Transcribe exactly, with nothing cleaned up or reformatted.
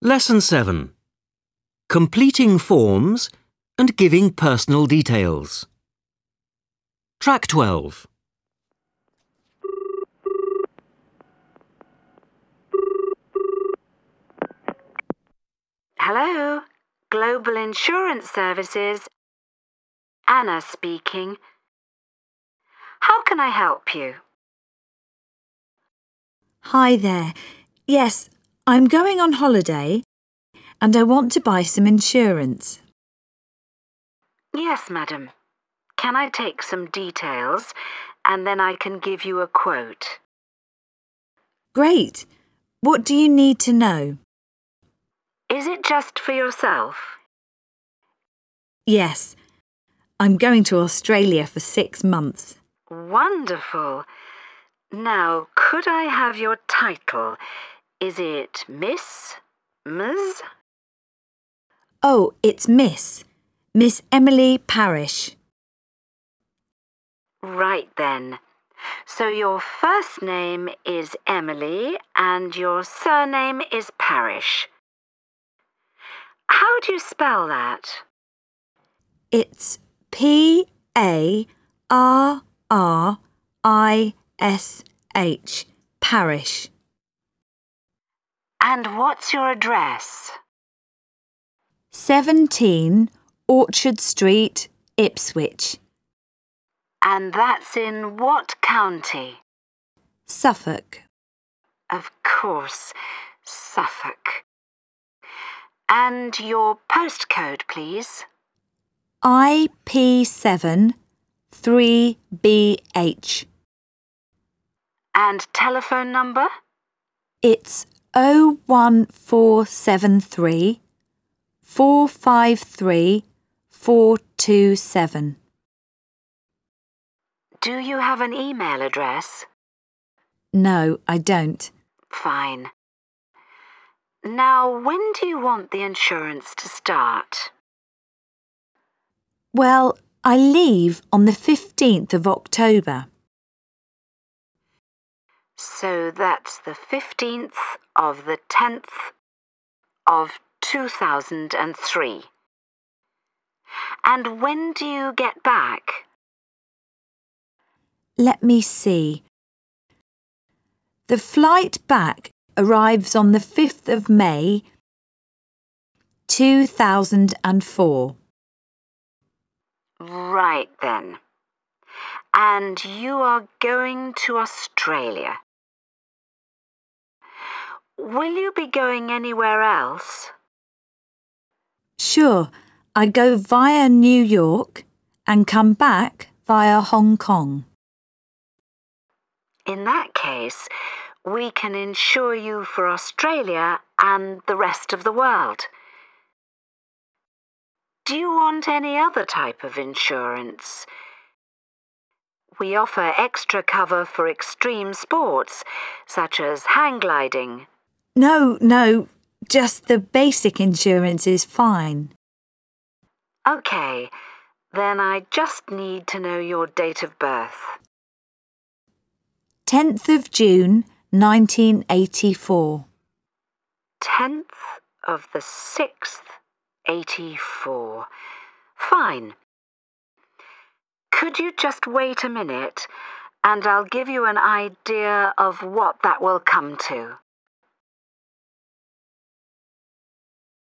Lesson seven. Completing forms and giving personal details. Track twelve. Hello, Global Insurance Services. Anna speaking. How can I help you? Hi there. Yes, I'm going on holiday and I want to buy some insurance. Yes, madam. Can I take some details and then I can give you a quote? Great. What do you need to know? Is it just for yourself? Yes, I'm going to Australia for six months. Wonderful. Now, could I have your title? Is it Miss? Miz? Oh, it's Miss. Miss Emily Parish. Right then. So your first name is Emily and your surname is Parish. How do you spell that? It's P A R R I S H, Parish. And what's your address? seventeen Orchard Street, Ipswich, And that's in what county? Suffolk. Of course, Suffolk. And your postcode, please? I P seven three B H. And telephone number? It's oh one four seven three, four five three, four two seven. Do you have an email address? No, I don't. Fine. Now, when do you want the insurance to start? Well, I leave on the fifteenth of October. So that's the fifteenth of the tenth of two thousand three. And when do you get back? Let me see. The flight back arrives on the fifth of May, two thousand four. Right then. And you are going to Australia. Will you be going anywhere else? Sure, I go via New York and come back via Hong Kong. In that case, we can insure you for Australia and the rest of the world. Do you want any other type of insurance? We offer extra cover for extreme sports, such as hang gliding. No, no, just the basic insurance is fine. OK, then I just need to know your date of birth. tenth of June, nineteen eighty-four. tenth of the sixth, eighty-four. Fine. Could you just wait a minute and I'll give you an idea of what that will come to?